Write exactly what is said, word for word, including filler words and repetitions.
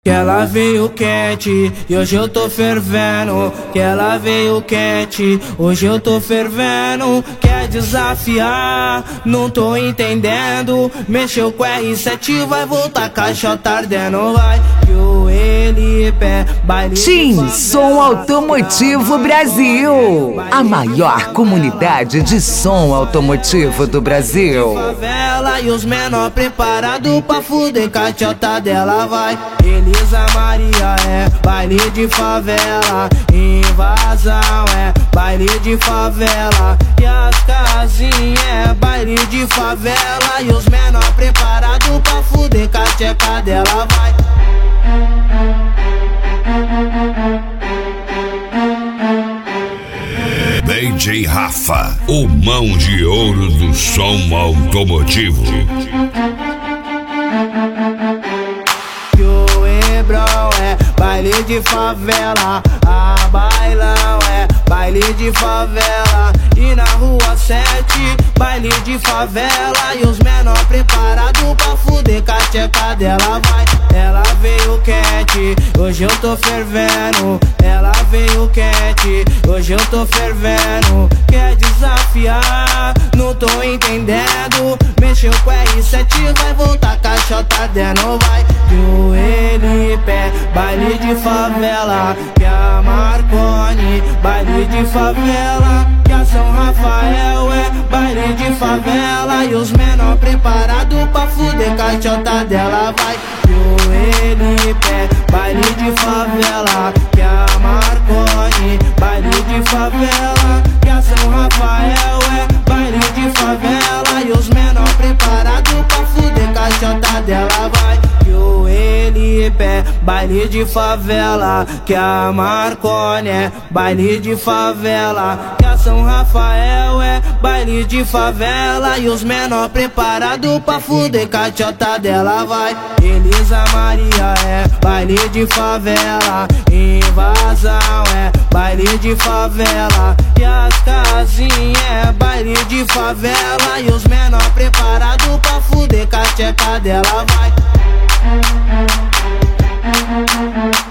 Que ela veio quente e hoje eu tô fervendo. Que ela veio quente, hoje eu tô fervendo. Quer desafiar, não tô entendendo. Mexeu com R sete, vai voltar caixota ardendo. Vai que o ele pé, baile de Tim favela. Som Automotivo Brasil, a maior comunidade de som automotivo do Brasil. Favela e os menor preparado pra fuder caixota dela. Vai Elisa Maria, é baile de favela. Invasão é baile de favela. E as casinhas é baile de favela. E os menor preparado pra fuder caixota dela. Vai D J Rafa, o mão de ouro do som automotivo. que o Hebrão é baile de favela. A bailão é baile de favela. E na rua sete, baile de favela. E os menor preparado pra fuder cacheca dela. Vai, ela veio quente, hoje eu tô fervendo. Ela veio quente, hoje eu tô fervendo. Quer desafiar, não tô entendendo. Mexeu com R sete, vai voltar caixota dentro. Vai que o ele pé, baile de favela. Que a Marconi, baile de favela. Que a São Rafael é baile de favela. E os menor preparado pra fuder caixota dela. Vai que o ele pé, baile de favela. Que a Marconi, baile de favela. Que a São Rafael é baile de favela. E os menor preparado pra fuder caixota dela. Vai que o ele pé, baile de favela. Que a Marconi é baile de favela. Que a São Rafael é baile de favela. E os menor preparado pra fuder caixota dela. Vai Elisa Maria é baile de favela. Invasão é baile de favela. E as casinhas é baile de favela. E os menor preparado pra fuder cacheca dela. Vai